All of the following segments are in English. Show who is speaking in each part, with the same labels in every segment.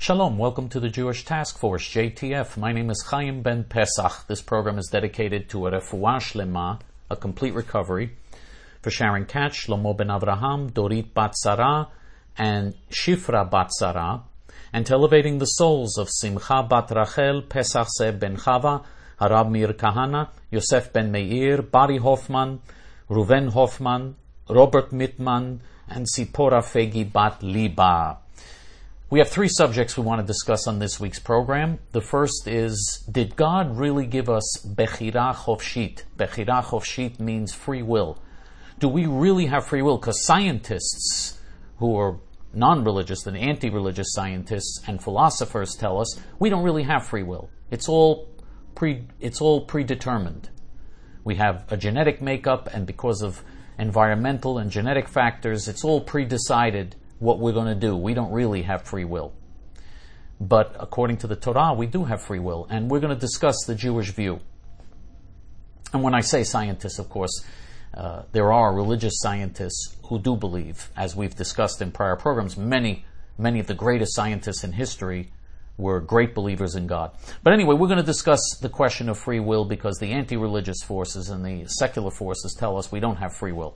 Speaker 1: Shalom, welcome to the Jewish Task Force, JTF. My name is Chaim Ben Pesach. This program is dedicated to a refuah shlema, a complete recovery, for Sharon Katz, Shlomo Ben Avraham, Dorit Bat Sarah, and Shifra Bat Sarah, and to elevating the souls of Simcha Bat Rachel, Pesach Zev Ben Chava, Harab Mir Kahana, Yosef Ben Meir, Bari Hoffman, Ruven Hoffman, Robert Mittman, and Sipora Fegi Bat Liba. We have three subjects we want to discuss on this week's program. The first is, did God really give us Bechira Chofshit? Bechira Chofshit means free will. Do we really have free will? Because scientists who are non-religious and anti-religious scientists and philosophers tell us we don't really have free will. It's all predetermined. We have a genetic makeup, and because of environmental and genetic factors, it's all pre-decided what we're going to do. We don't really have free will. But according to the Torah, we do have free will, and we're going to discuss the Jewish view. And when I say scientists, of course, there are religious scientists who do believe, as we've discussed in prior programs, many of the greatest scientists in history were great believers in God. But anyway, we're going to discuss the question of free will because the anti-religious forces and the secular forces tell us we don't have free will.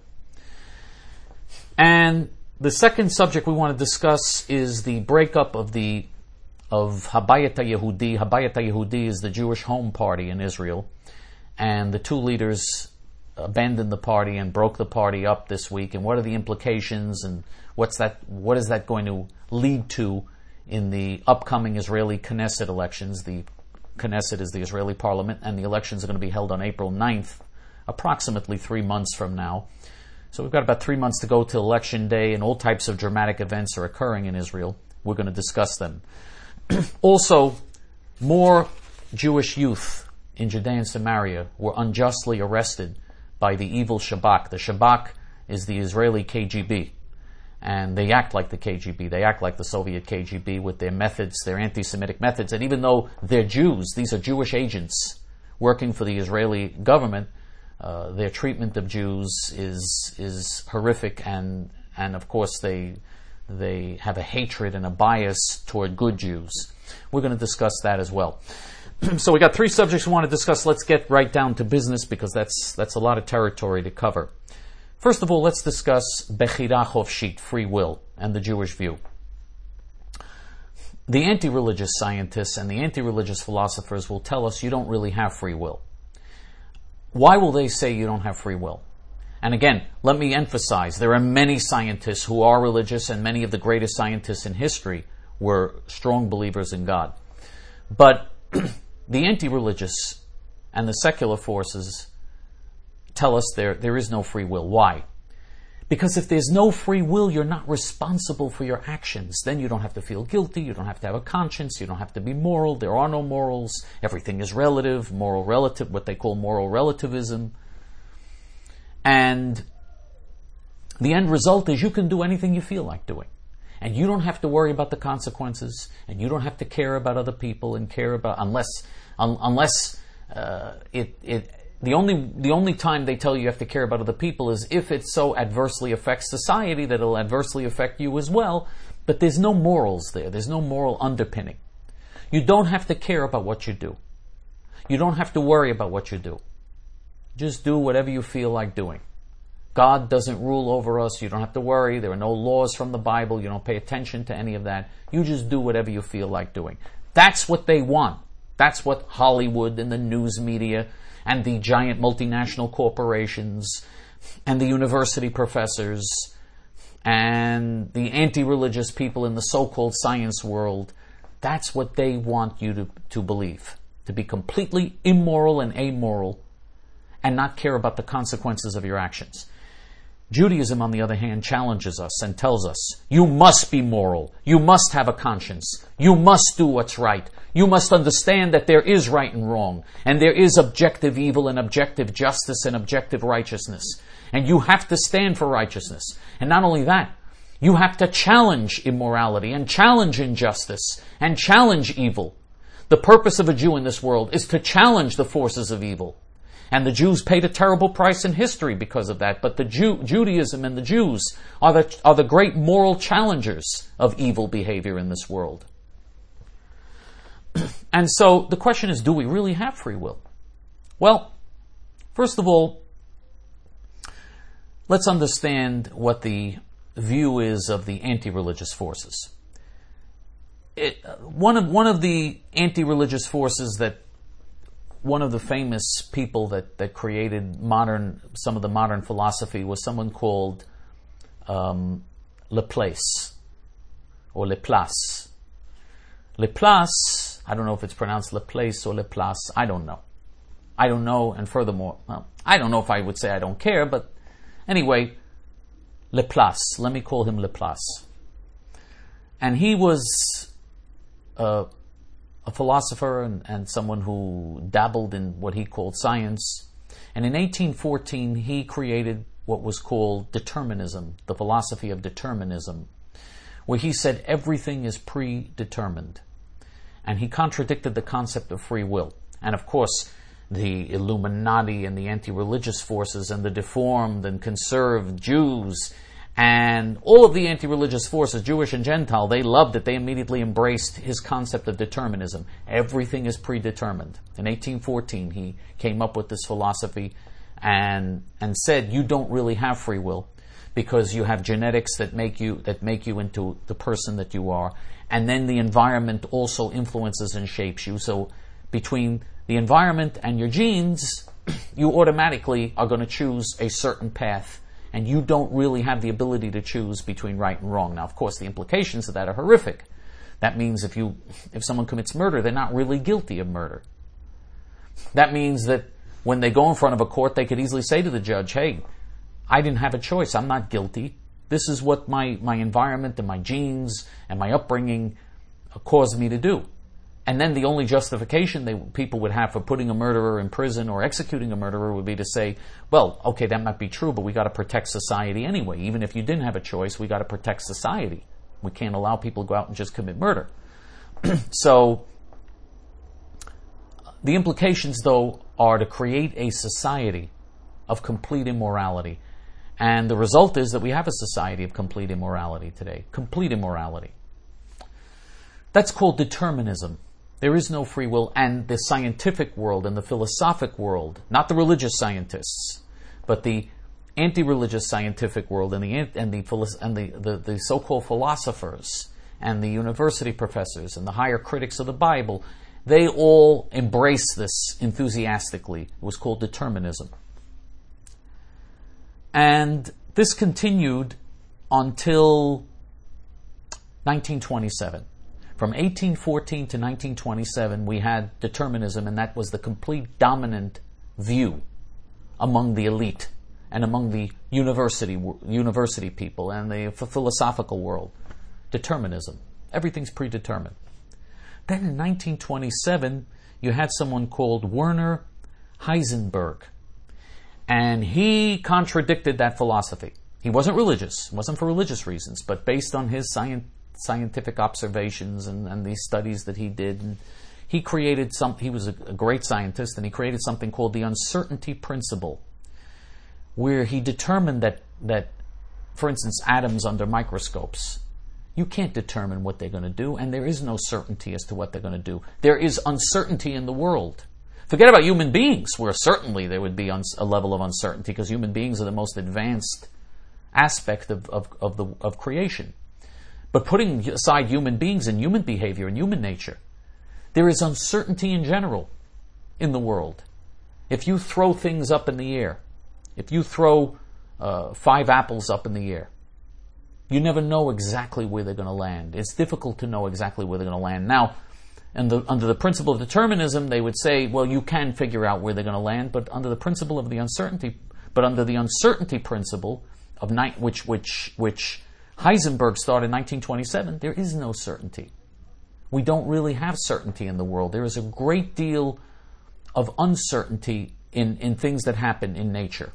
Speaker 1: And the second subject we want to discuss is the breakup of Habayat HaYehudi. Habayat HaYehudi is the Jewish Home Party in Israel, and the two leaders abandoned the party and broke the party up this week. And what are the implications, and what is that going to lead to in the upcoming Israeli Knesset elections? The Knesset is the Israeli parliament, and the elections are going to be held on April 9th, approximately 3 months from now. So we've got about 3 months to go till Election Day, and all types of dramatic events are occurring in Israel. We're going to discuss them. Also, more Jewish youth in Judea and Samaria were unjustly arrested by the evil Shabak. The Shabak is the Israeli KGB, and they act like the KGB. They act like the Soviet KGB with their methods, their anti-Semitic methods. And even though they're Jews, these are Jewish agents working for the Israeli government, their treatment of Jews is horrific, and of course they have a hatred and a bias toward good Jews. We're going to discuss that as well. So we got three subjects we want to discuss. Let's get right down to business because that's a lot of territory to cover. First of all, let's discuss Bechira Chofshit, free will, and the Jewish view. The anti-religious scientists and the anti-religious philosophers will tell us you don't really have free will. Why will they say you don't have free will? And again, let me emphasize, there are many scientists who are religious, and many of the greatest scientists in history were strong believers in God. But the anti-religious and the secular forces tell us there is no free will. Why? Because if there's no free will, you're not responsible for your actions. Then you don't have to feel guilty, you don't have to have a conscience, you don't have to be moral, there are no morals, everything is relative, what they call moral relativism. And the end result is you can do anything you feel like doing. And you don't have to worry about the consequences, and you don't have to care about other people and care about, the only time they tell you have to care about other people is if it so adversely affects society that it'll adversely affect you as well. But there's no morals there. There's no moral underpinning. You don't have to care about what you do. You don't have to worry about what you do. Just do whatever you feel like doing. God doesn't rule over us. You don't have to worry. There are no laws from the Bible. You don't pay attention to any of that. You just do whatever you feel like doing. That's what they want. That's what Hollywood and the news media and the giant multinational corporations and the university professors and the anti-religious people in the so-called science world, that's what they want you to believe. To be completely immoral and amoral and not care about the consequences of your actions. Judaism, on the other hand, challenges us and tells us, you must be moral, you must have a conscience, you must do what's right, you must understand that there is right and wrong, and there is objective evil and objective justice and objective righteousness, and you have to stand for righteousness. And not only that, you have to challenge immorality and challenge injustice and challenge evil. The purpose of a Jew in this world is to challenge the forces of evil. And the Jews paid a terrible price in history because of that. But the Judaism and the Jews are the great moral challengers of evil behavior in this world. And so the question is, do we really have free will? Well, first of all, let's understand what the view is of the anti-religious forces. One of the anti-religious forces that one of the famous people that created some of the modern philosophy was someone called Laplace, or Laplace. Laplace, I don't know if it's pronounced Laplace or Laplace, I don't know. And furthermore, I don't know if I would say I don't care, but anyway, Laplace, let me call him Laplace. And he was a philosopher and someone who dabbled in what he called science. And in 1814, he created what was called determinism, the philosophy of determinism, where he said everything is predetermined. And he contradicted the concept of free will. And of course, the Illuminati and the anti-religious forces and the deformed and conserved Jews and all of the anti-religious forces, Jewish and Gentile, they loved it. They immediately embraced his concept of determinism. Everything is predetermined. In 1814, he came up with this philosophy and said, you don't really have free will because you have genetics that make you into the person that you are. And then the environment also influences and shapes you. So between the environment and your genes, you automatically are going to choose a certain path. And you don't really have the ability to choose between right and wrong. Now, of course, the implications of that are horrific. That means if someone commits murder, they're not really guilty of murder. That means that when they go in front of a court, they could easily say to the judge, hey, I didn't have a choice. I'm not guilty. This is what my environment and my genes and my upbringing caused me to do. And then the only justification people would have for putting a murderer in prison or executing a murderer would be to say, well, okay, that might be true, but we got to protect society anyway. Even if you didn't have a choice, we got to protect society. We can't allow people to go out and just commit murder. So the implications, though, are to create a society of complete immorality. And the result is that we have a society of complete immorality today. Complete immorality. That's called determinism. There is no free will, and the scientific world and the philosophic world, not the religious scientists, but the anti-religious scientific world and the so-called philosophers and the university professors and the higher critics of the Bible, they all embrace this enthusiastically. It was called determinism. And this continued until 1927. From 1814 to 1927, we had determinism, and that was the complete dominant view among the elite and among the university people and the philosophical world. Determinism. Everything's predetermined. Then in 1927, you had someone called Werner Heisenberg, and he contradicted that philosophy. He wasn't religious. It wasn't for religious reasons, but based on his scientific observations and these studies that he did. And he created he was a great scientist, and he created something called the uncertainty principle, where he determined that, for instance, atoms under microscopes, you can't determine what they're going to do, and there is no certainty as to what they're going to do. There is uncertainty in the world. Forget about human beings, where certainly there would be a level of uncertainty, because human beings are the most advanced aspect of creation. But putting aside human beings and human behavior and human nature, there is uncertainty in general in the world. If you throw things up in the air, if you throw 5 apples up in the air, you never know exactly where they're going to land. It's difficult to know exactly where they're going to land. Now, under the principle of determinism, they would say, well, you can figure out where they're going to land, but under the principle of the uncertainty, under the uncertainty principle of which Heisenberg started in 1927, there is no certainty. We don't really have certainty in the world. There is a great deal of uncertainty in things that happen in nature.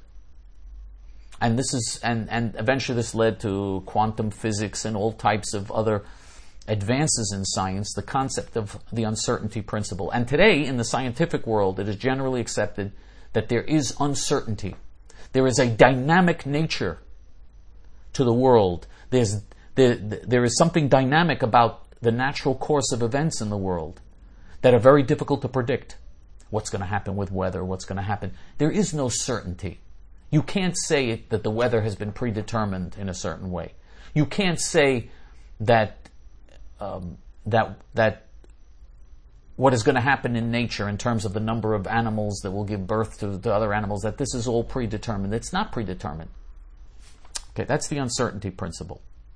Speaker 1: And eventually this led to quantum physics and all types of other advances in science, the concept of the uncertainty principle. And today, in the scientific world, it is generally accepted that there is uncertainty. There is a dynamic nature to the world. There is something dynamic about the natural course of events in the world. that are very difficult to predict. What's going to happen with weather? What's going to happen? There is no certainty. You can't say that the weather has been predetermined in a certain way. You can't say that what is going to happen in nature in terms of the number of animals that will give birth to other animals, that this is all predetermined. It's not predetermined. Okay, that's the uncertainty principle.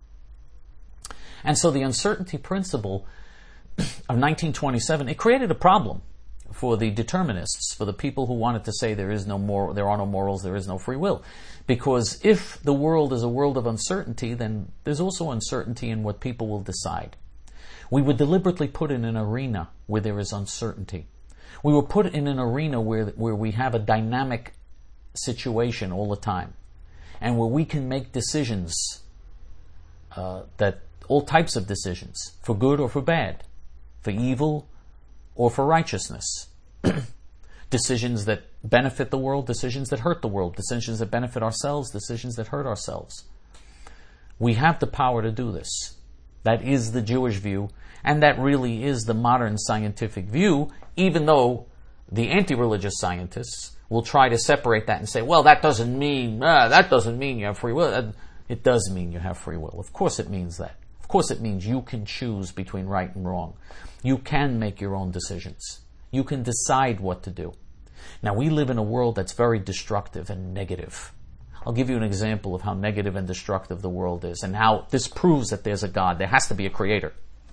Speaker 1: And so the uncertainty principle of 1927, it created a problem for the determinists, for the people who wanted to say there are no morals, there is no free will. Because if the world is a world of uncertainty, then there's also uncertainty in what people will decide. We were deliberately put in an arena where there is uncertainty. We were put in an arena where we have a dynamic situation all the time, and where we can make decisions, that all types of decisions, for good or for bad, for evil or for righteousness. Decisions that benefit the world, decisions that hurt the world, decisions that benefit ourselves, decisions that hurt ourselves. We have the power to do this. That is the Jewish view, and that really is the modern scientific view, even though the anti-religious scientists will try to separate that and say, well, that doesn't mean you have free will. It does mean you have free will. Of course it means that. Of course it means you can choose between right and wrong. You can make your own decisions. You can decide what to do. Now, we live in a world that's very destructive and negative. I'll give you an example of how negative and destructive the world is, and how this proves that there's a God. There has to be a creator.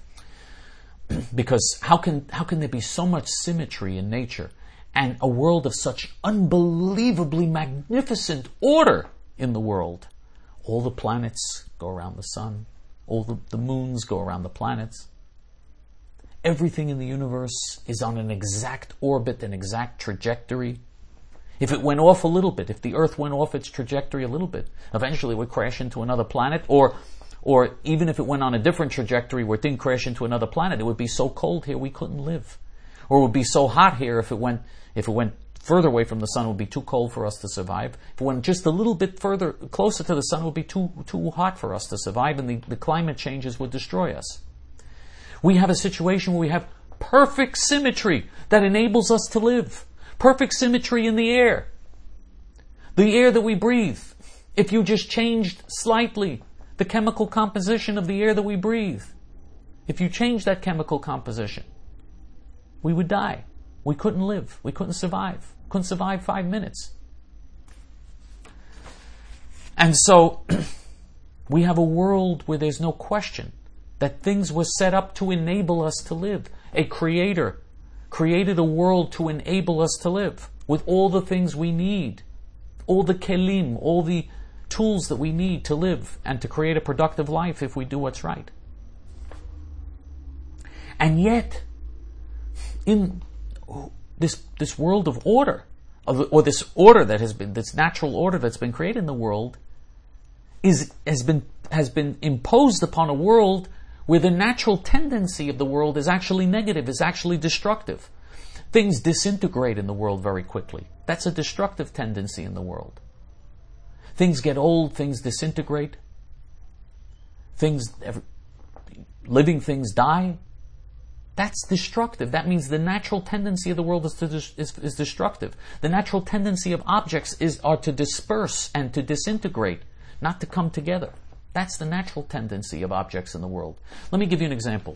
Speaker 1: Because how can there be so much symmetry in nature and a world of such unbelievably magnificent order in the world? All the planets go around the sun. All the moons go around the planets. Everything in the universe is on an exact orbit, an exact trajectory. If it went off a little bit, if the Earth went off its trajectory a little bit, eventually it would crash into another planet, or even if it went on a different trajectory where it didn't crash into another planet, it would be so cold here we couldn't live. Or it would be so hot here if it went further away from the sun, it would be too cold for us to survive. If it went just a little bit further, closer to the sun, it would be too hot for us to survive, and the climate changes would destroy us. We have a situation where we have perfect symmetry that enables us to live. Perfect symmetry in the air. The air that we breathe. If you just changed slightly the chemical composition of the air that we breathe, if you change that chemical composition, we would die. We couldn't live. We couldn't survive. Couldn't survive 5 minutes. And so, we have a world where there's no question that things were set up to enable us to live. A creator created a world to enable us to live with all the things we need, all the kelim, all the tools that we need to live and to create a productive life if we do what's right. And yet, in this world of order, or this order that has been, this natural order that's been created in the world, has been imposed upon a world where the natural tendency of the world is actually negative, is actually destructive. Things disintegrate in the world very quickly. That's a destructive tendency in the world. Things get old, things disintegrate, living things die. That's destructive. That means the natural tendency of the world is destructive. The natural tendency of objects are to disperse and to disintegrate, not to come together. That's the natural tendency of objects in the world. Let me give you an example.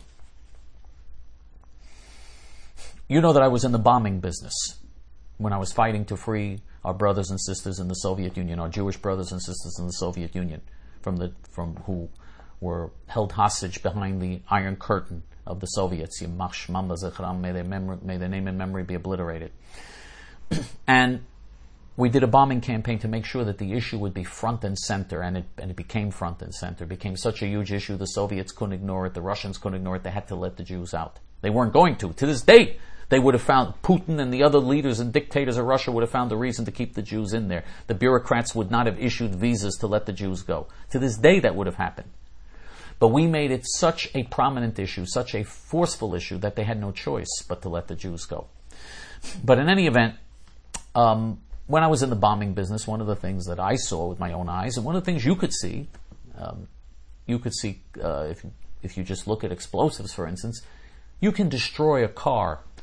Speaker 1: You know that I was in the bombing business when I was fighting to free our brothers and sisters in the Soviet Union, our Jewish brothers and sisters in the Soviet Union, from who were held hostage behind the Iron Curtain of the Soviets. Yimach shmam v'zechram, may their name and memory be obliterated. And we did a bombing campaign to make sure that the issue would be front and center, and it became front and center. It became such a huge issue, the Soviets couldn't ignore it, the Russians couldn't ignore it, they had to let the Jews out. They weren't going to. To this day, they would have found, Putin and the other leaders and dictators of Russia would have found a reason to keep the Jews in there. The bureaucrats would not have issued visas to let the Jews go. To this day, that would have happened. But we made it such a prominent issue, such a forceful issue, that they had no choice but to let the Jews go. But in any event, when I was in the bombing business, one of the things that I saw with my own eyes, and one of the things you could see if you just look at explosives, for instance, you can destroy a car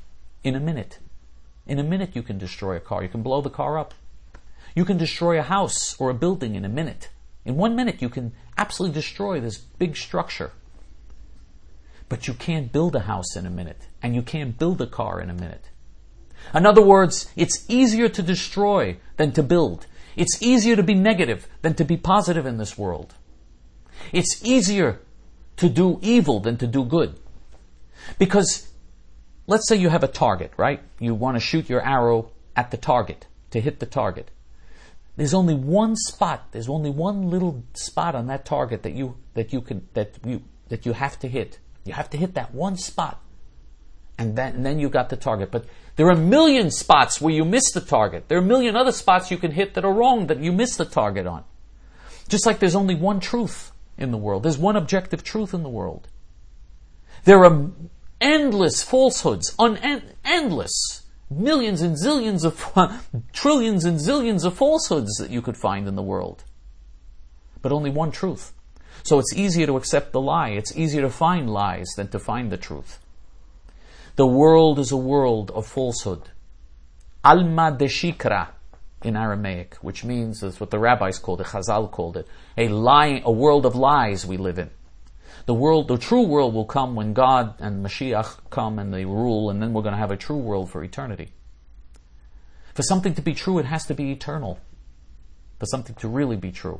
Speaker 1: in a minute. In a minute you can destroy a car. You can blow the car up. You can destroy a house or a building in a minute. In 1 minute you can absolutely destroy this big structure. But you can't build a house in a minute. And you can't build a car in a minute. In other words, it's easier to destroy than to build. It's easier to be negative than to be positive in this world. It's easier to do evil than to do good. Because let's say you have a target, right? You want to shoot your arrow at the target, to hit the target. There's only one spot, there's only one little spot on that target that you have to hit. You have to hit that one spot. And then you got the target. But there are a million spots where you miss the target. There are a million other spots you can hit that are wrong that you miss the target on. Just like there's only one truth in the world. There's one objective truth in the world. There are endless falsehoods, endless. Millions and zillions of, trillions and zillions of falsehoods that you could find in the world. But only one truth. So it's easier to accept the lie. It's easier to find lies than to find the truth. The world is a world of falsehood. Alma de shikra in Aramaic, which means, that's what the rabbis called it, Chazal called it, a world of lies we live in. The true world will come when God and Mashiach come and they rule, and then we're going to have a true world for eternity. For something to be true, it has to be eternal. For something to really be true.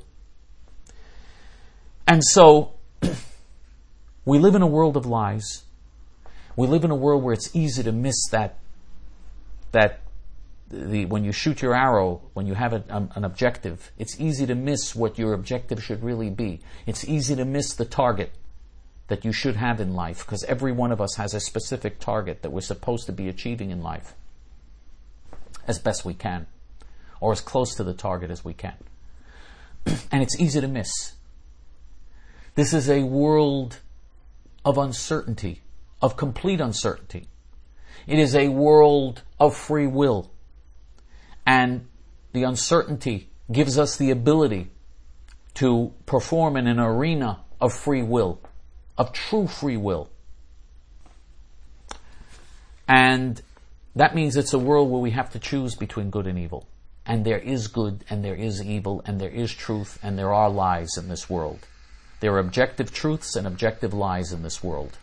Speaker 1: And so, we live in a world of lies. We live in a world where it's easy to miss when you shoot your arrow, when you have an objective, it's easy to miss what your objective should really be. It's easy to miss the target that you should have in life, because every one of us has a specific target that we're supposed to be achieving in life as best we can, or as close to the target as we can. And it's easy to miss. This is a world of uncertainty, of complete uncertainty. It is a world of free will. And the uncertainty gives us the ability to perform in an arena of free will, of true free will. And that means it's a world where we have to choose between good and evil. And there is good and there is evil and there is truth and there are lies in this world. There are objective truths and objective lies in this world.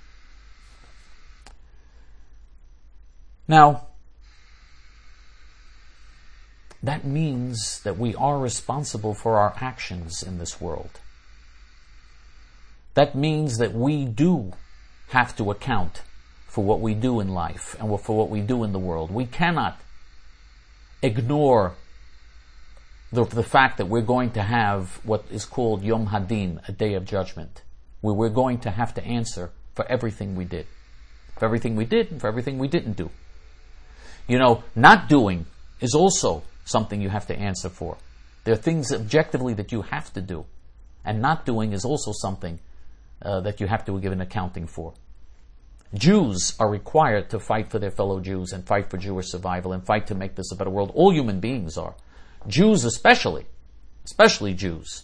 Speaker 1: Now, that means that we are responsible for our actions in this world. That means that we do have to account for what we do in life and for what we do in the world. We cannot ignore the fact that we're going to have what is called Yom Hadin, a day of judgment, where we're going to have to answer for everything we did. For everything we did and for everything we didn't do. You know, not doing is also something you have to answer for. There are things objectively that you have to do. And not doing is also something that you have to give an accounting for. Jews are required to fight for their fellow Jews and fight for Jewish survival and fight to make this a better world. All human beings are. Jews especially Jews.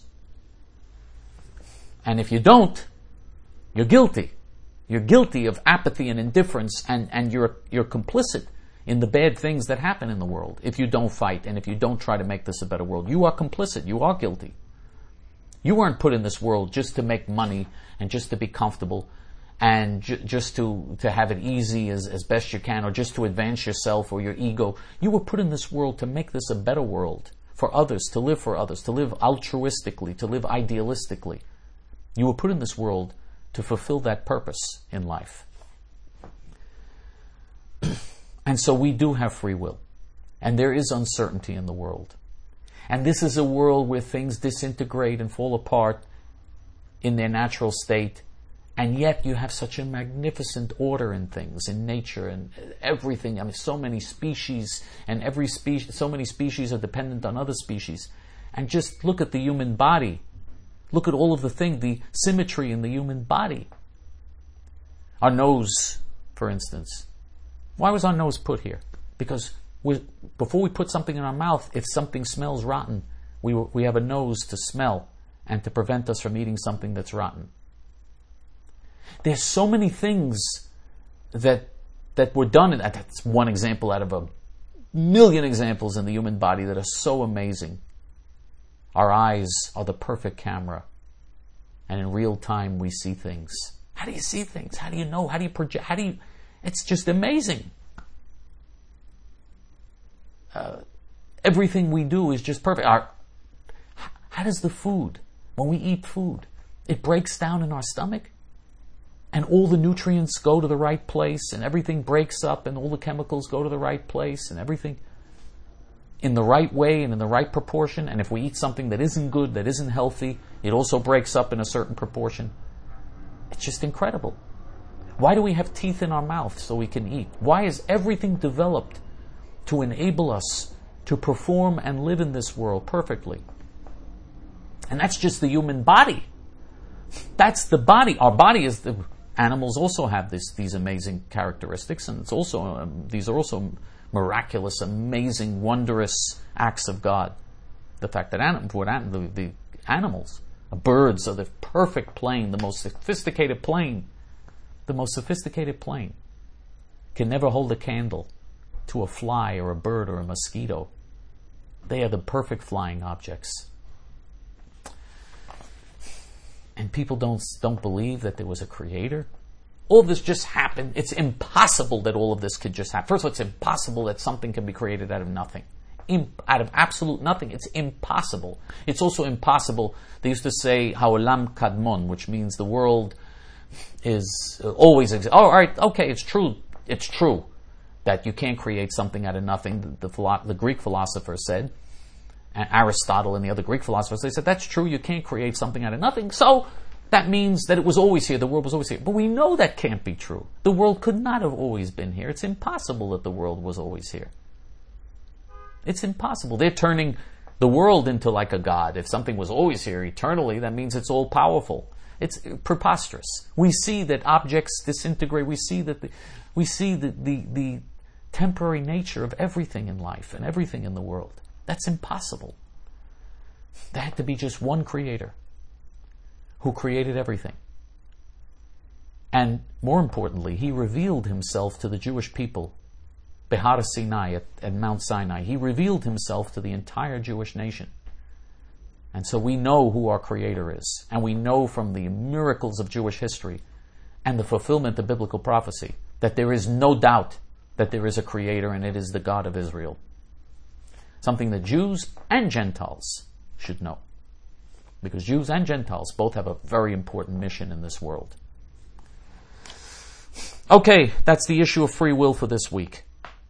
Speaker 1: And if you don't, you're guilty. You're guilty of apathy and indifference, and you're complicit in the bad things that happen in the world. If you don't fight and if you don't try to make this a better world, you are complicit. You are guilty. You weren't put in this world just to make money and just to be comfortable and just to have it easy as best you can, or just to advance yourself or your ego. You were put in this world to make this a better world for others, to live altruistically, to live idealistically. You were put in this world to fulfill that purpose in life. And so we do have free will. And there is uncertainty in the world. And this is a world where things disintegrate and fall apart in their natural state. And yet you have such a magnificent order in things, in nature and everything. I mean, so many species, and so many species are dependent on other species. And just look at the human body. Look at all of the symmetry in the human body. Our nose, for instance. Why was our nose put here? Because before we put something in our mouth, if something smells rotten, we have a nose to smell and to prevent us from eating something that's rotten. There's so many things that that were done, and that's one example out of a million examples in the human body that are so amazing. Our eyes are the perfect camera, and in real time we see things. How do you see things? How do you know? How do you project? It's just amazing. Everything we do is just perfect. How does the food, when we eat food, it breaks down in our stomach? And all the nutrients go to the right place, and everything breaks up, and all the chemicals go to the right place, and everything in the right way and in the right proportion. And if we eat something that isn't good, that isn't healthy, it also breaks up in a certain proportion. It's just incredible. Why do we have teeth in our mouth so we can eat? Why is everything developed to enable us to perform and live in this world perfectly? And that's just the human body. That's the body. Our body is the... Animals also have these amazing characteristics, and these are also miraculous, amazing, wondrous acts of God. The fact that the animals, birds are the perfect plane, the most sophisticated plane. The most sophisticated plane can never hold a candle to a fly or a bird or a mosquito. They are the perfect flying objects. And people don't believe that there was a creator. All of this just happened. It's impossible that all of this could just happen. First of all, it's impossible that something can be created out of nothing. Out of absolute nothing. It's impossible. It's also impossible. They used to say Ha'olam Kadmon, which means the world is always exists. Oh, all right, okay, it's true. It's true that you can't create something out of nothing. The Greek philosophers said, and Aristotle and the other Greek philosophers, they said, that's true, you can't create something out of nothing. So that means that it was always here, the world was always here. But we know that can't be true. The world could not have always been here. It's impossible that the world was always here. It's impossible. They're turning the world into like a god. If something was always here eternally, that means it's all powerful. It's preposterous. We see that objects disintegrate. We see the temporary nature of everything in life and everything in the world. That's impossible. There had to be just one creator who created everything. And more importantly, he revealed himself to the Jewish people. Behar Sinai, at Mount Sinai. He revealed himself to the entire Jewish nation. And so we know who our creator is. And we know from the miracles of Jewish history and the fulfillment of biblical prophecy that there is no doubt that there is a creator, and it is the God of Israel. Something that Jews and Gentiles should know. Because Jews and Gentiles both have a very important mission in this world. Okay, that's the issue of free will for this week.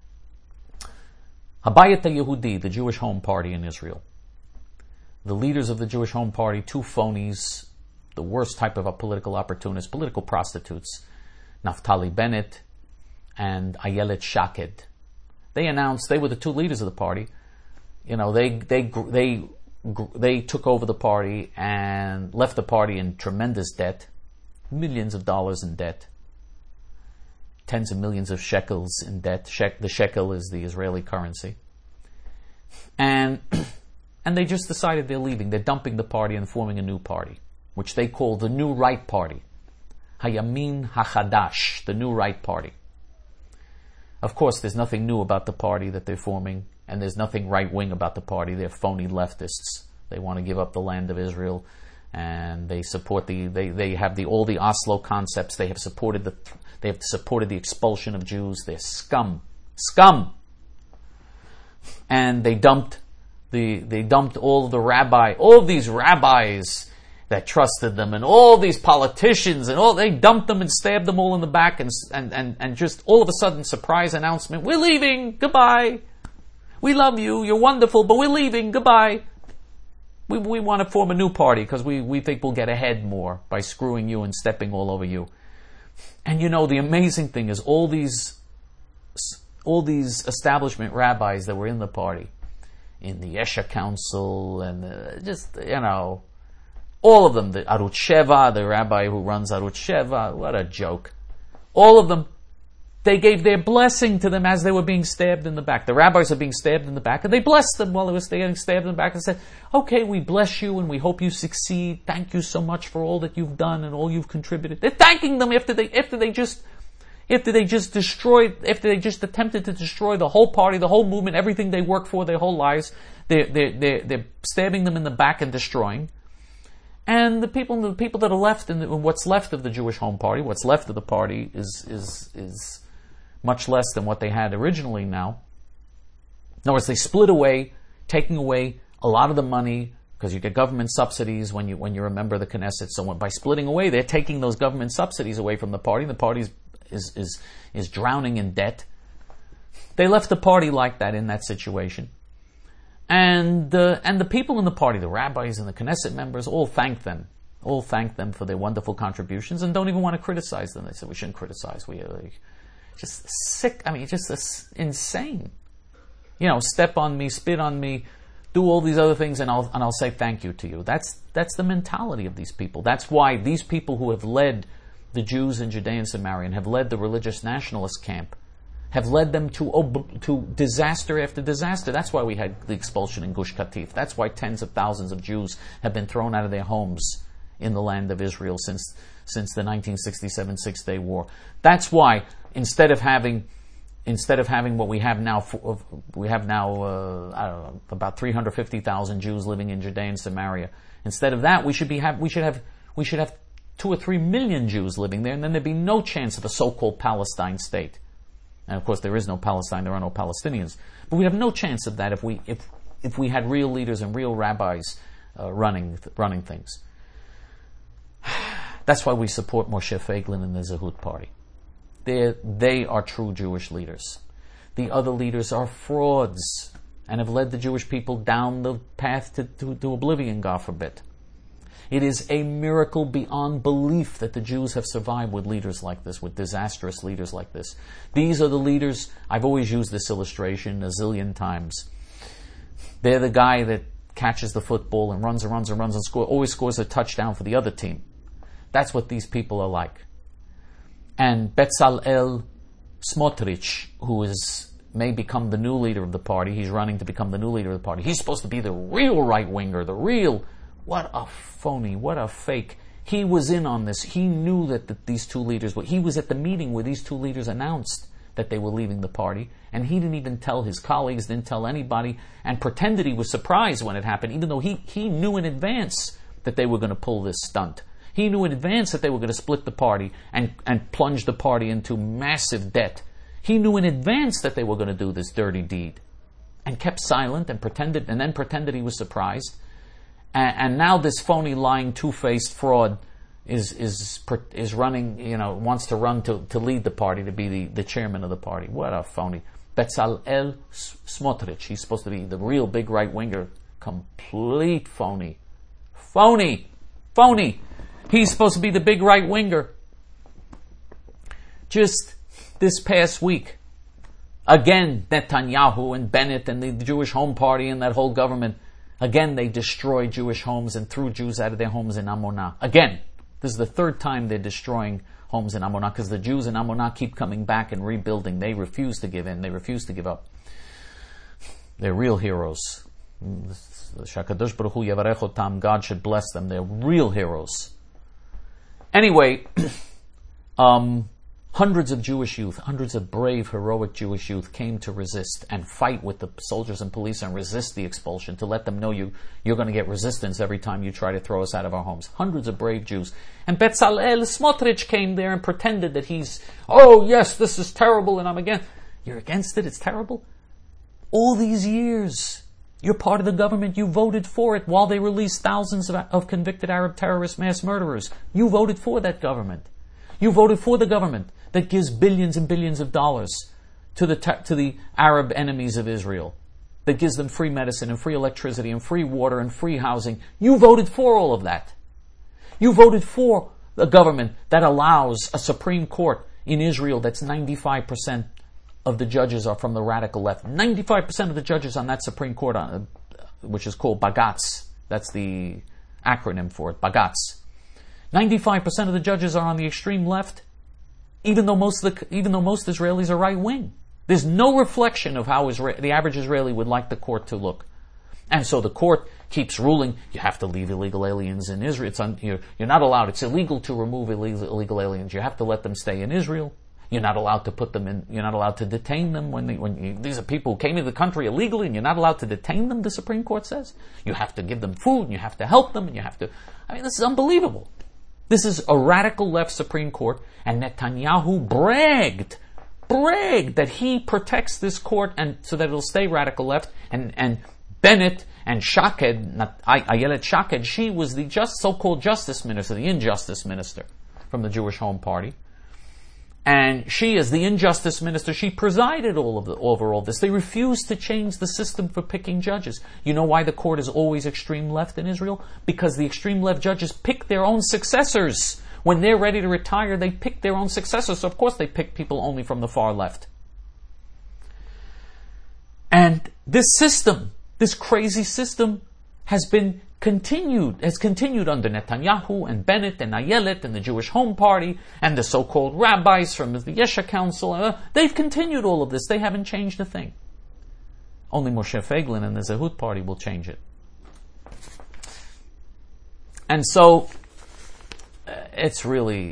Speaker 1: Habayit HaYehudi, the Jewish Home Party in Israel. The leaders of the Jewish Home Party, two phonies, the worst type of political opportunists, political prostitutes, Naftali Bennett and Ayelet Shaked. They announced, they were the two leaders of the party. You know, they took over the party and left the party in tremendous debt, millions of dollars in debt, tens of millions of shekels in debt. The shekel is the Israeli currency. And they just decided they're leaving. They're dumping the party and forming a new party, which they call the New Right Party. Hayamin HaChadash, the New Right Party. Of course, there's nothing new about the party that they're forming, and there's nothing right-wing about the party. They're phony leftists. They want to give up the land of Israel, and they support they have all the Oslo concepts. They have supported the expulsion of Jews. They're scum, and they dumped all of these rabbis that trusted them, and all these politicians, they dumped them and stabbed them all in the back, and just all of a sudden, surprise announcement: we're leaving. Goodbye. We love you. You're wonderful, but we're leaving. Goodbye. We want to form a new party because we think we'll get ahead more by screwing you and stepping all over you. And you know, the amazing thing is all these establishment rabbis that were in the party, in the Esha Council, and all of them, the Arutz Sheva, the rabbi who runs Arutz Sheva, what a joke. All of them, they gave their blessing to them as they were being stabbed in the back. The rabbis are being stabbed in the back, and they blessed them while they were getting stabbed in the back and said, okay, we bless you and we hope you succeed. Thank you so much for all that you've done and all you've contributed. They're thanking them after they just after they just attempted to destroy the whole party, the whole movement, everything they worked for their whole lives, they're stabbing them in the back and destroying. And the people that are left in what's left of the Jewish Home Party, what's left of the party is much less than what they had originally now. In other words, they split away, taking away a lot of the money, because you get government subsidies when you're a member of the Knesset. So by splitting away, they're taking those government subsidies away from the party. The party is drowning in debt. They left the party like that in that situation. And the people in the party, the rabbis and the Knesset members, all thank them for their wonderful contributions and don't even want to criticize them. They said we shouldn't criticize. We are just sick. I mean, just insane. Step on me, spit on me, do all these other things, and I'll say thank you to you. That's the mentality of these people. That's why these people who have led the Jews in Judea and Samaria and have led the religious nationalist camp have led them to disaster after disaster. That's why we had the expulsion in Gush Katif. That's why tens of thousands of Jews have been thrown out of their homes in the land of Israel since the 1967 Six-Day War. That's why instead of having what we have now, about 350,000 Jews living in Judea and Samaria. Instead of that, we should have 2 or 3 million Jews living there, and then there'd be no chance of a so-called Palestine state. And of course, there is no Palestine; there are no Palestinians. But we have no chance of that if we had real leaders and real rabbis running things. That's why we support Moshe Feiglin and the Zehut Party. They are true Jewish leaders. The other leaders are frauds and have led the Jewish people down the path to oblivion, God forbid. It is a miracle beyond belief that the Jews have survived with leaders like this, with disastrous leaders like this. These are the leaders. I've always used this illustration a zillion times. They're the guy that catches the football and runs and always scores a touchdown for the other team. That's what these people are like. And Bezalel Smotrich, who may become the new leader of the party, he's running to become the new leader of the party. He's supposed to be the real right-winger, what a phony, what a fake. He was in on this. He knew that these two leaders he was at the meeting where these two leaders announced that they were leaving the party, and he didn't even tell his colleagues, didn't tell anybody, and pretended he was surprised when it happened, even though he knew in advance that they were going to pull this stunt. He knew in advance that they were going to split the party and plunge the party into massive debt. He knew in advance that they were going to do this dirty deed, and kept silent and then pretended he was surprised. And now this phony, lying, two-faced fraud is running. Wants to run to lead the party, to be the chairman of the party. What a phony! Bezalel Smotrich. He's supposed to be the real big right winger. Complete phony. Phony. He's supposed to be the big right winger. Just this past week, again, Netanyahu and Bennett and the Jewish Home Party and that whole government, again, they destroyed Jewish homes and threw Jews out of their homes in Amonah. Again, this is the third time they're destroying homes in Amonah, because the Jews in Amonah keep coming back and rebuilding. They refuse to give in. They refuse to give up. They're real heroes. Shakadosh Baruch Hu Yavarech Otam. God should bless them. They're real heroes. Anyway, hundreds of Jewish youth, hundreds of brave, heroic Jewish youth came to resist and fight with the soldiers and police and resist the expulsion, to let them know you're going to get resistance every time you try to throw us out of our homes. Hundreds of brave Jews. And Bezalel Smotrich came there and pretended that yes, this is terrible and I'm against. You're against it? It's terrible? All these years, you're part of the government. You voted for it while they released thousands of convicted Arab terrorist mass murderers. You voted for that government. You voted for the government that gives billions and billions of dollars to the Arab enemies of Israel, that gives them free medicine and free electricity and free water and free housing. You voted for all of that. You voted for a government that allows a Supreme Court in Israel that's 95% of the judges are from the radical left. 95% of the judges on that Supreme Court, which is called Bagatz, that's the acronym for it, Bagatz. 95% of the judges are on the extreme left, even though most Israelis are right wing. There's no reflection of how the average Israeli would like the court to look. And so the court keeps ruling, you have to leave illegal aliens in Israel. You're not allowed. It's illegal to remove illegal aliens. You have to let them stay in Israel. You're not allowed to put them in. You're not allowed to detain them these are people who came into the country illegally, and you're not allowed to detain them. The Supreme Court says you have to give them food, and you have to help them, and you have to. I mean, this is unbelievable. This is a radical left Supreme Court, and Netanyahu bragged that he protects this court and so that it'll stay radical left. And Bennett and Shaked, not Ayelet Shaked, she was the so-called justice minister, the injustice minister from the Jewish Home Party. And she, as the injustice minister, she presided over all this. They refused to change the system for picking judges. You know why the court is always extreme left in Israel? Because the extreme left judges pick their own successors. When they're ready to retire, they pick their own successors. So of course they pick people only from the far left. And this system, this crazy system, has continued under Netanyahu and Bennett and Ayelet and the Jewish Home Party and the so-called rabbis from the Yesha Council. They've continued all of this. They haven't changed a thing. Only Moshe Feiglin and the Zehut Party will change it. And so it's really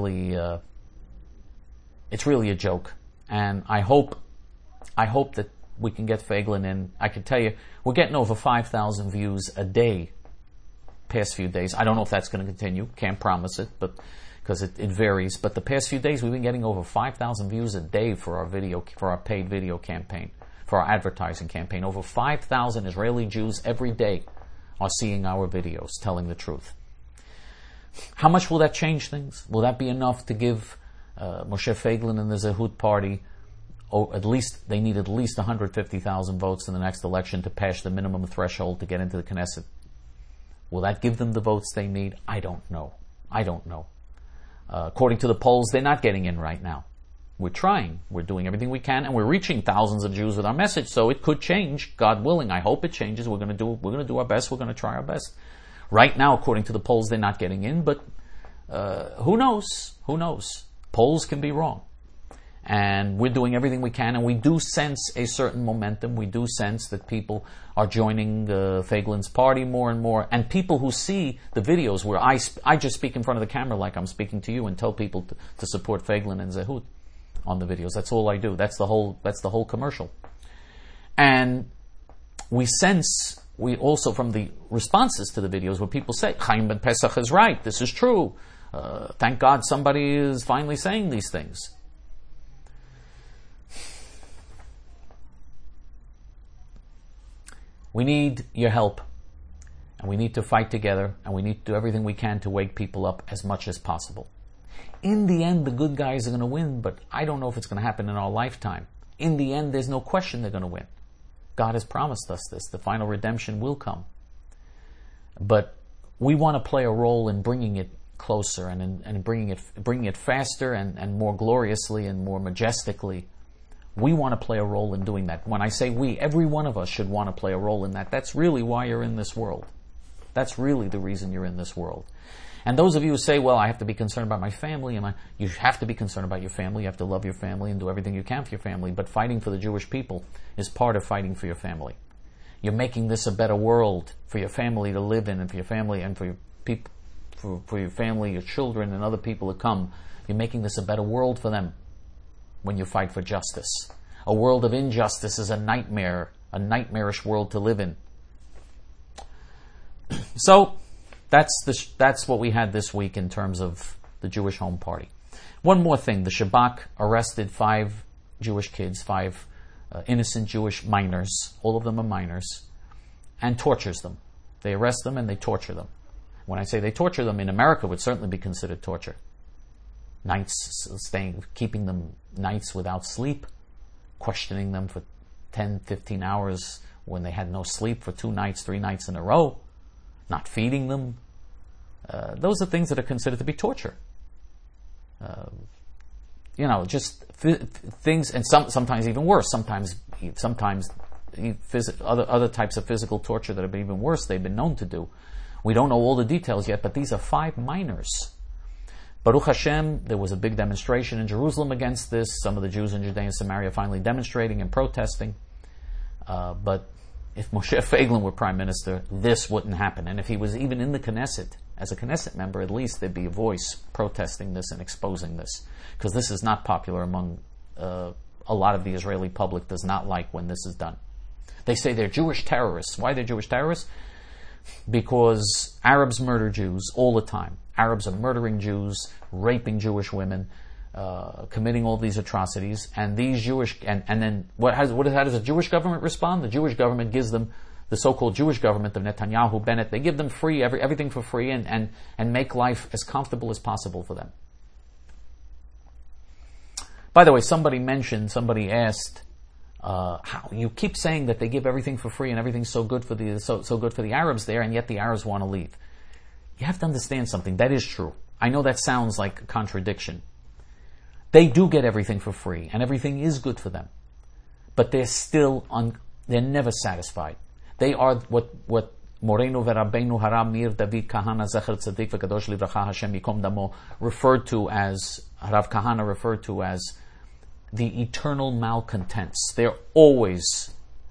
Speaker 1: a joke. And I hope that we can get Feiglin in. I can tell you, we're getting over 5,000 views a day past few days. I don't know if that's going to continue. Can't promise it, but because it varies. But the past few days, we've been getting over 5,000 views a day for our paid video campaign, for our advertising campaign. Over 5,000 Israeli Jews every day are seeing our videos, telling the truth. How much will that change things? Will that be enough to give Moshe Feiglin and the Zehut Party? They need at least 150,000 votes in the next election to pass the minimum threshold to get into the Knesset. Will that give them the votes they need? I don't know. According to the polls, they're not getting in right now. We're trying. We're doing everything we can, and we're reaching thousands of Jews with our message. So it could change, God willing. I hope it changes. We're going to do our best. We're going to try our best. Right now, according to the polls, they're not getting in. But who knows? Who knows? Polls can be wrong. And we're doing everything we can, and we do sense a certain momentum. We do sense that people are joining Feiglin's party more and more, and people who see the videos where I just speak in front of the camera like I'm speaking to you and tell people to support Feiglin and Zehut on the videos. That's all I do. That's the whole commercial. And we also from the responses to the videos where people say, Chaim Ben Pesach is right, this is true. Thank God somebody is finally saying these things. We need your help, and we need to fight together, and we need to do everything we can to wake people up as much as possible. In the end, the good guys are going to win, but I don't know if it's going to happen in our lifetime. In the end, there's no question they're going to win. God has promised us this. The final redemption will come. But we want to play a role in bringing it closer and bringing it faster and more gloriously and more majestically. We want to play a role in doing that. When I say we, every one of us should want to play a role in that. That's really why you're in this world. That's really the reason you're in this world. And those of you who say, well, I have to be concerned about my family, you have to be concerned about your family. You have to love your family and do everything you can for your family. But fighting for the Jewish people is part of fighting for your family. You're making this a better world for your family to live in, and for your family and for your people, for your family, your children, and other people to come. You're making this a better world for them. When you fight for justice. A world of injustice is a nightmare, a nightmarish world to live in. So, that's what we had this week in terms of the Jewish Home Party. One more thing, the Shabak arrested 5 Jewish kids, 5 innocent Jewish minors, all of them are minors, and tortures them. They arrest them and they torture them. When I say they torture them, in America it would certainly be considered torture. Keeping them nights without sleep, questioning them for 10, 15 hours when they had no sleep for 2 nights, 3 nights in a row, not feeding them. Those are things that are considered to be torture. Just things, and sometimes even worse. Sometimes other types of physical torture that have been even worse. They've been known to do. We don't know all the details yet, but these are 5 minors. Baruch Hashem, there was a big demonstration in Jerusalem against this. Some of the Jews in Judea and Samaria finally demonstrating and protesting. But if Moshe Feiglin were prime minister, this wouldn't happen. And if he was even in the Knesset as a Knesset member, at least there'd be a voice protesting this and exposing this, because this is not popular among a lot of the Israeli public. Does not like when this is done. They say they're Jewish terrorists. Why they're Jewish terrorists? Because Arabs murder Jews all the time. Arabs are murdering Jews, raping Jewish women, committing all these atrocities, and these Jewish and then how does the Jewish government respond? The Jewish government gives them, the so-called Jewish government of Netanyahu, Bennett, they give them free everything for free and make life as comfortable as possible for them. By the way, somebody asked, how you keep saying that they give everything for free and everything's so good for the Arabs there, and yet the Arabs want to leave. You have to understand something. That is true. I know that sounds like a contradiction. They do get everything for free, and everything is good for them. But they're never satisfied. They are what Moreno Verabbeinu Harav Mir David Kahana Zecher Tzadik V'Kadosh Livracha Hashem Yikom Damo Harav Kahana referred to as the eternal malcontents. They're always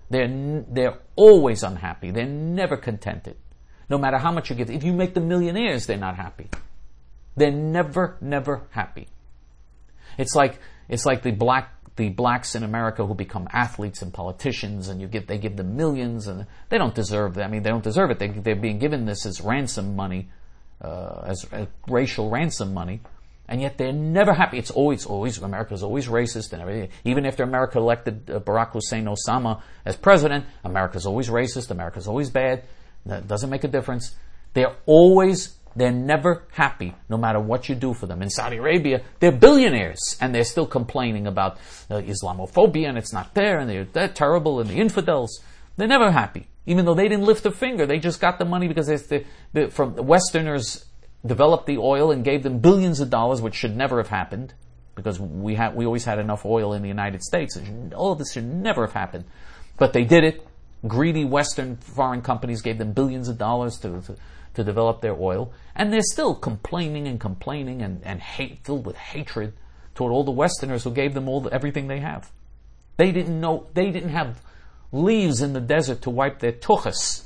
Speaker 1: unhappy. They're never contented. No matter how much you give. If you make them millionaires, they're not happy. They're never happy. It's like the blacks in America who become athletes and politicians, and they give them millions, and they don't deserve that. I mean, they don't deserve it. They're being given this as ransom money, as racial ransom money, and yet they're never happy. It's always America's always racist and everything. Even after America elected Barack Hussein Osama as president, America's always racist. America's always bad. That doesn't make a difference. They're never happy, no matter what you do for them. In Saudi Arabia, they're billionaires, and they're still complaining about Islamophobia, and it's not there, and they're terrible, and the infidels. They're never happy, even though they didn't lift a finger. They just got the money because from the Westerners developed the oil and gave them billions of dollars, which should never have happened, because we always had enough oil in the United States. All of this should never have happened, but they did it. Greedy Western foreign companies gave them billions of dollars to develop their oil, and they're still complaining and filled with hatred toward all the Westerners who gave them everything they have. They didn't have leaves in the desert to wipe their tuchas,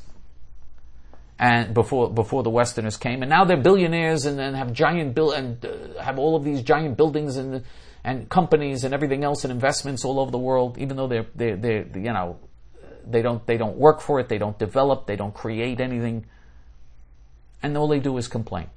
Speaker 1: and before the Westerners came, and now they're billionaires and have have all of these giant buildings and companies and everything else and investments all over the world, even though they don't work for it, they don't develop, they don't create anything. And all they do is complain.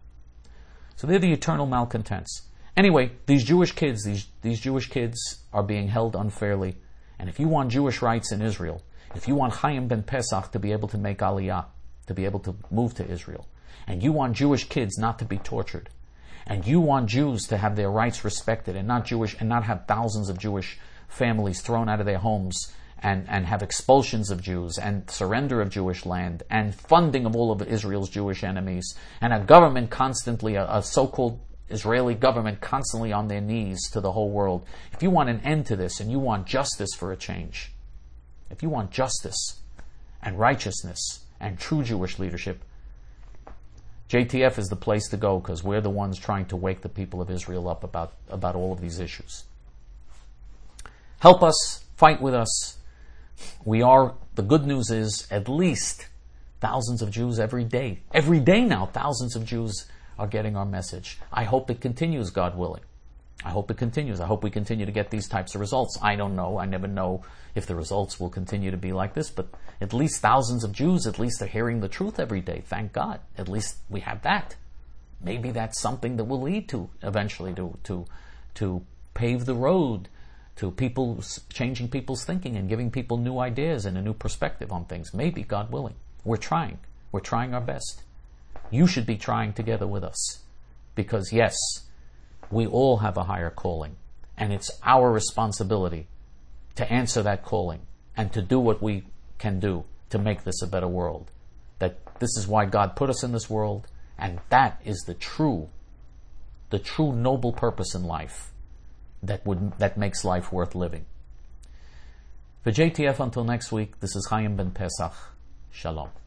Speaker 1: So they're the eternal malcontents. Anyway, these Jewish kids are being held unfairly. And if you want Jewish rights in Israel, if you want Chaim ben Pesach to be able to make Aliyah, to be able to move to Israel, and you want Jewish kids not to be tortured, and you want Jews to have their rights respected and not have thousands of Jewish families thrown out of their homes, and have expulsions of Jews and surrender of Jewish land and funding of all of Israel's Jewish enemies, and a government constantly, a so-called Israeli government constantly on their knees to the whole world. If you want an end to this and you want justice for a change, if you want justice and righteousness and true Jewish leadership, JTF is the place to go, because we're the ones trying to wake the people of Israel up about all of these issues. Help us, fight with us. The good news is, at least thousands of Jews every day. Every day now, thousands of Jews are getting our message. I hope it continues, God willing. I hope it continues. I hope we continue to get these types of results. I don't know. I never know if the results will continue to be like this, but at least thousands of Jews, at least are hearing the truth every day. Thank God. At least we have that. Maybe that's something that will lead to, eventually, to pave the road to people changing people's thinking and giving people new ideas and a new perspective on things. Maybe, God willing. We're trying. We're trying our best. You should be trying together with us. Because yes, we all have a higher calling. And it's our responsibility to answer that calling and to do what we can do to make this a better world. That this is why God put us in this world, and that is the true noble purpose in life. That makes life worth living. For JTF, until next week, this is Chaim ben Pesach. Shalom.